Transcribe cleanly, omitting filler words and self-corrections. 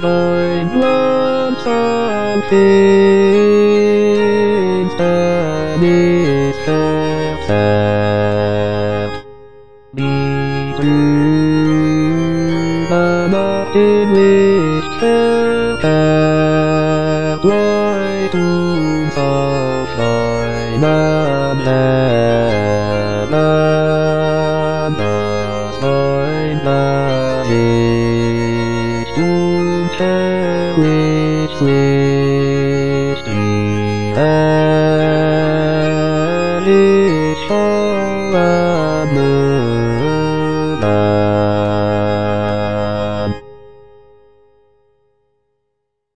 My blood something that is kept me through the night in which kept right through sunshine and heaven and the sign that is to cherish with me.